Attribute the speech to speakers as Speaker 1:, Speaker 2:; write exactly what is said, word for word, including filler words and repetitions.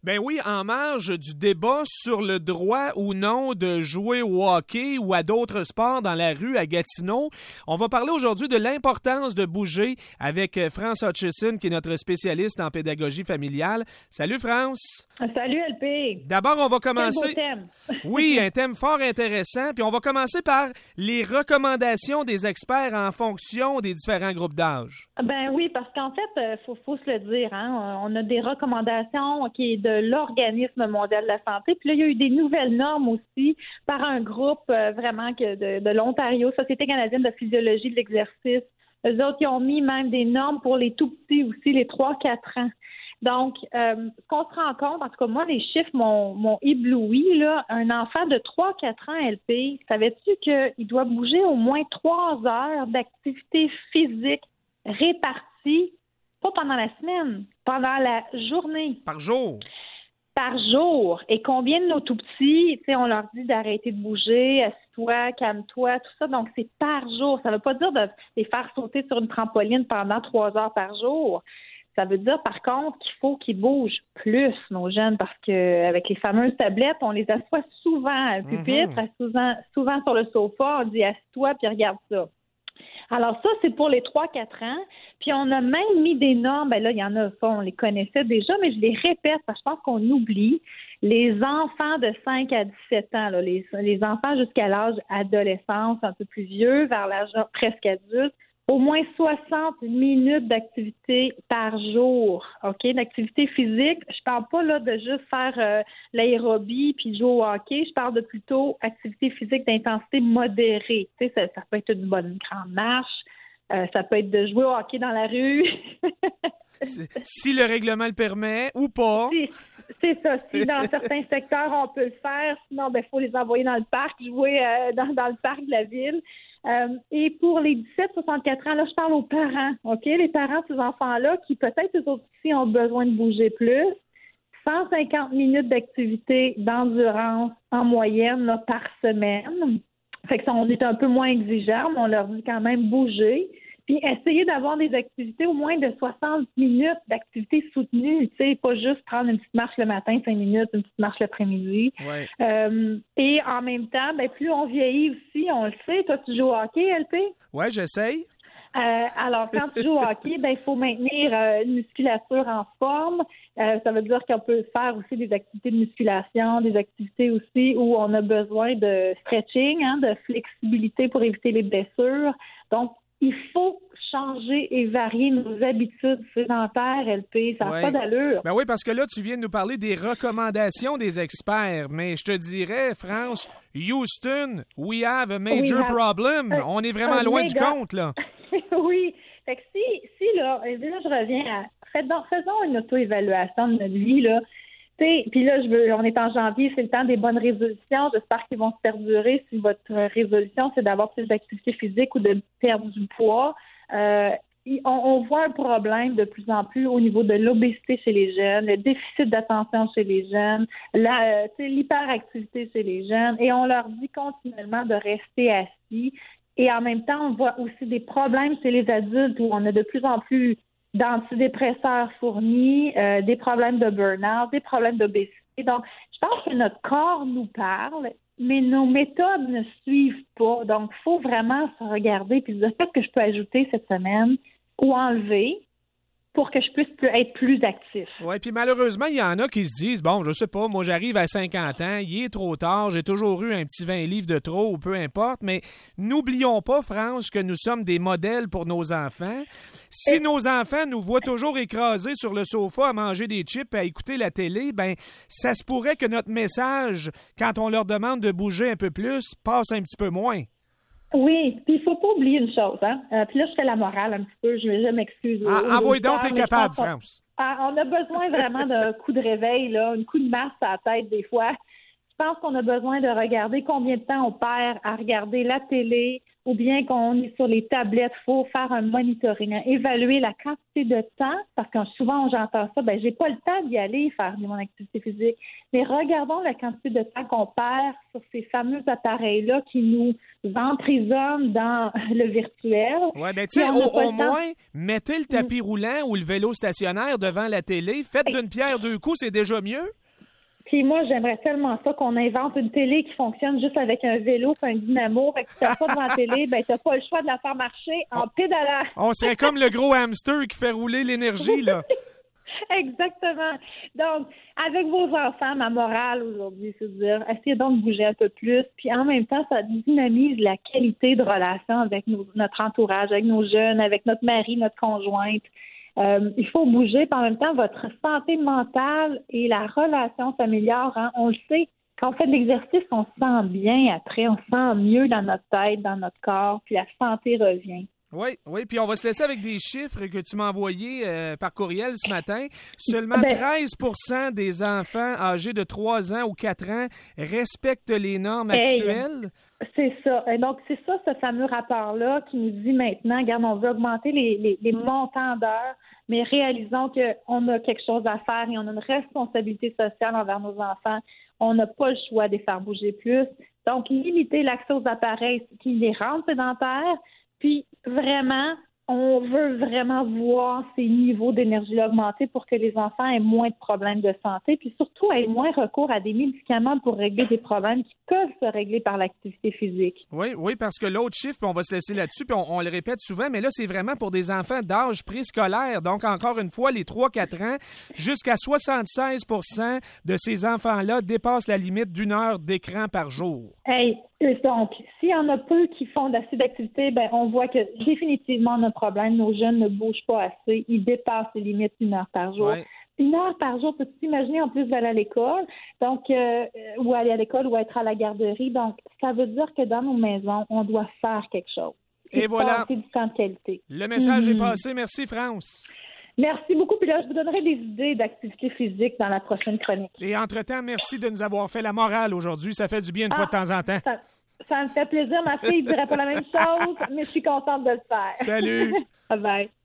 Speaker 1: Ben oui, en marge du débat sur le droit ou non de jouer au hockey ou à d'autres sports dans la rue à Gatineau, on va parler aujourd'hui de l'importance de bouger avec France Hutchison, qui est notre spécialiste en pédagogie familiale. Salut France!
Speaker 2: Salut L P!
Speaker 1: D'abord, on va commencer...
Speaker 2: Quel beau thème!
Speaker 1: Oui, un thème fort intéressant. Puis on va commencer par les recommandations des experts en fonction des différents groupes d'âge.
Speaker 2: Ben oui, parce qu'en fait, il faut, faut se le dire, hein, on a des recommandations qui est de l'Organisme mondial de la santé. Puis là, il y a eu des nouvelles normes aussi par un groupe euh, vraiment que de, de l'Ontario, Société canadienne de physiologie de l'exercice. Eux autres, ils ont mis même des normes pour les tout-petits aussi, les trois quatre ans. Donc, euh, ce qu'on se rend compte, en tout cas, moi, les chiffres m'ont, m'ont ébloui, là. Un enfant de trois quatre ans L P, savais-tu qu'il doit bouger au moins trois heures d'activité physique répartie, pas pendant la semaine, pendant la journée.
Speaker 1: Par jour?
Speaker 2: Par jour. Et combien de nos tout-petits, tu sais, on leur dit d'arrêter de bouger, assis-toi, calme-toi, tout ça. Donc, c'est par jour. Ça ne veut pas dire de les faire sauter sur une trampoline pendant trois heures par jour. Ça veut dire, par contre, qu'il faut qu'ils bougent plus, nos jeunes, parce qu'avec les fameuses tablettes, on les assoit souvent à un pupitre, mm-hmm. souvent, souvent sur le sofa, on dit « assis-toi puis regarde ça ». Alors ça, c'est pour les trois quatre ans. Puis on a même mis des normes, ben là, il y en a, ça, on les connaissait déjà, mais je les répète parce que je pense qu'on oublie. Les enfants de cinq à dix-sept ans, là, les, les enfants jusqu'à l'âge adolescence, un peu plus vieux, vers l'âge presque adulte, au moins soixante minutes d'activité par jour, OK, d'activité physique. Je parle pas là de juste faire euh, l'aérobie puis jouer au hockey, je parle de plutôt activité physique d'intensité modérée. Tu sais, ça, ça peut être une bonne grande marche, euh, ça peut être de jouer au hockey dans la rue.
Speaker 1: si, si le règlement le permet ou pas.
Speaker 2: Si, c'est ça. Si dans certains secteurs, on peut le faire, sinon, ben, faut les envoyer dans le parc, jouer euh, dans, dans le parc de la ville. Euh, et pour les dix-sept à soixante-quatre ans, là, je parle aux parents, OK? Les parents de ces enfants-là qui, peut-être, eux autres aussi ont besoin de bouger plus. cent cinquante minutes d'activité d'endurance en moyenne là, par semaine. Fait que ça, on est un peu moins exigeant, mais on leur dit quand même bouger. Puis essayer d'avoir des activités au moins de soixante minutes d'activité soutenue, tu sais, pas juste prendre une petite marche le matin, cinq minutes, une petite marche l'après-midi.
Speaker 1: Ouais.
Speaker 2: Euh, et en même temps, ben plus on vieillit aussi, on le sait. Toi, tu joues au hockey, L P?
Speaker 1: Oui, j'essaye.
Speaker 2: Euh, alors, quand tu joues au hockey, ben il faut maintenir euh, une musculature en forme. Euh, ça veut dire qu'on peut faire aussi des activités de musculation, des activités aussi où on a besoin de stretching, hein, de flexibilité pour éviter les blessures. Donc, il faut changer et varier nos habitudes sédentaires, L P. Ça n'a
Speaker 1: ouais.
Speaker 2: pas d'allure.
Speaker 1: Ben oui, parce que là, tu viens de nous parler des recommandations des experts, mais je te dirais, France, Houston, we have a major have... problem. Euh, On est vraiment loin méga... du compte, là.
Speaker 2: Oui. Fait que si, si là, là, je reviens à... Faisons une auto-évaluation de notre vie, là. Puis là, je veux, on est en janvier, c'est le temps des bonnes résolutions. J'espère qu'ils vont se perdurer si votre résolution, c'est d'avoir plus d'activité physique ou de perdre du poids. Euh, on, on voit un problème de plus en plus au niveau de l'obésité chez les jeunes, le déficit d'attention chez les jeunes, la, euh, l'hyperactivité chez les jeunes. Et on leur dit continuellement de rester assis. Et en même temps, on voit aussi des problèmes chez les adultes où on a de plus en plus d'antidépresseurs fournis, euh, des problèmes de burn-out, des problèmes d'obésité. Donc, je pense que notre corps nous parle, mais nos méthodes ne suivent pas. Donc, il faut vraiment se regarder puis se dire qu'est-ce que je peux ajouter cette semaine ou enlever pour que je puisse être plus actif.
Speaker 1: Oui, puis malheureusement, il y en a qui se disent, bon, je sais pas, moi j'arrive à cinquante ans, il est trop tard, j'ai toujours eu un petit vingt livres de trop ou peu importe, mais n'oublions pas, France, que nous sommes des modèles pour nos enfants. Si Et... nos enfants nous voient toujours écrasés sur le sofa à manger des chips et à écouter la télé, ben ça se pourrait que notre message, quand on leur demande de bouger un peu plus, passe un petit peu moins.
Speaker 2: Oui, puis il faut pas oublier une chose, hein. Euh, puis là, je fais la morale un petit peu, je, je m'excuse.
Speaker 1: Ah, envoie donc, t'es capable, France.
Speaker 2: On, on a besoin vraiment d'un coup de réveil, là, un coup de masse à la tête des fois. Je pense qu'on a besoin de regarder combien de temps on perd à regarder la télé ou bien qu'on est sur les tablettes. Il faut faire un monitoring, hein, évaluer la quantité de temps, parce que souvent, j'entends ça, ben j'ai pas le temps d'y aller faire mon activité physique. Mais regardons la quantité de temps qu'on perd sur ces fameux appareils-là qui nous emprisonnent dans le virtuel.
Speaker 1: Oui, bien, tu sais, au, au moins, mettez le tapis mmh. roulant ou le vélo stationnaire devant la télé. Faites d'une pierre deux coups, c'est déjà mieux.
Speaker 2: Puis moi, j'aimerais tellement ça qu'on invente une télé qui fonctionne juste avec un vélo et un dynamo. Fait que si t'as pas devant la télé, ben t'as pas le choix de la faire marcher en on, pédalant.
Speaker 1: On serait comme le gros hamster qui fait rouler l'énergie, là.
Speaker 2: Exactement. Donc, avec vos enfants, ma morale aujourd'hui, c'est de dire, essayez donc de bouger un peu plus. Puis en même temps, ça dynamise la qualité de relation avec nos, notre entourage, avec nos jeunes, avec notre mari, notre conjointe. Euh, il faut bouger, puis en même temps, votre santé mentale et la relation s'améliorent. Hein? On le sait, quand on fait de l'exercice, on se sent bien après, on se sent mieux dans notre tête, dans notre corps, puis la santé revient.
Speaker 1: Oui, oui, puis on va se laisser avec des chiffres que tu m'as envoyés euh, par courriel ce matin. Seulement ben, treize pour cent des enfants âgés de trois ans ou quatre ans respectent les normes hey, actuelles.
Speaker 2: C'est ça. Et donc, c'est ça, ce fameux rapport-là qui nous dit maintenant, regarde, on veut augmenter les, les, les montants d'heures, mais réalisons qu'on a quelque chose à faire et on a une responsabilité sociale envers nos enfants. On n'a pas le choix de les faire bouger plus. Donc, limiter l'accès aux appareils qui les rendent sédentaires. Puis, vraiment, on veut vraiment voir ces niveaux d'énergie-là augmenter pour que les enfants aient moins de problèmes de santé, puis surtout aient moins recours à des médicaments pour régler des problèmes qui peuvent se régler par l'activité physique.
Speaker 1: Oui, oui, parce que l'autre chiffre, puis on va se laisser là-dessus, puis on, on le répète souvent, mais là, c'est vraiment pour des enfants d'âge préscolaire. Donc, encore une fois, les trois quatre ans, jusqu'à soixante-seize pour cent de ces enfants-là dépassent la limite d'une heure d'écran par jour.
Speaker 2: Hey, donc, s'il y en a peu qui font assez d'activité, ben on voit que définitivement on a un problème. Nos jeunes ne bougent pas assez. Ils dépassent les limites d'une heure par jour. Ouais. Une heure par jour, peux-tu t'imaginer en plus d'aller à l'école, donc euh, ou aller à l'école ou être à la garderie. Donc, ça veut dire que dans nos maisons, on doit faire quelque chose.
Speaker 1: Et, Et voilà.
Speaker 2: Du temps de qualité.
Speaker 1: Le message mm-hmm. est passé. Merci, France.
Speaker 2: Merci beaucoup. Puis là, je vous donnerai des idées d'activité physique dans la prochaine chronique.
Speaker 1: Et entre-temps, merci de nous avoir fait la morale aujourd'hui. Ça fait du bien une ah, fois de temps en temps.
Speaker 2: Ça, ça me fait plaisir. Ma fille ne dirait pas la même chose, mais je suis contente de le faire.
Speaker 1: Salut.
Speaker 2: Bye bye.